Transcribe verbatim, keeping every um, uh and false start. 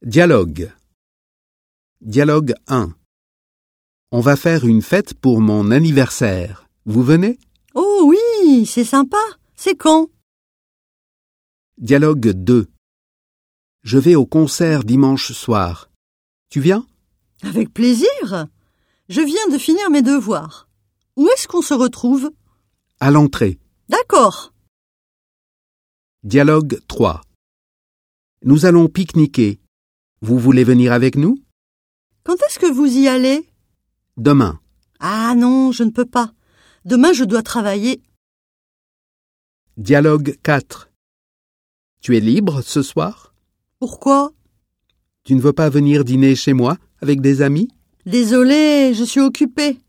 Dialogue. Dialogue un. On va faire une fête pour mon anniversaire. Vous venez? Oh oui, c'est sympa. C'est quand? Dialogue deux. Je vais au concert dimanche soir. Tu viens? Avec plaisir. Je viens de finir mes devoirs. Où est-ce qu'on se retrouve? À l'entrée. D'accord. Dialogue trois. Nous allons pique-niquer. Vous voulez venir avec nous? Quand est-ce que vous y allez? Demain. Ah non, je ne peux pas. Demain, je dois travailler. Dialogue quatre. Tu es libre ce soir? Pourquoi? Tu ne veux pas venir dîner chez moi avec des amis? Désolée, je suis occupée.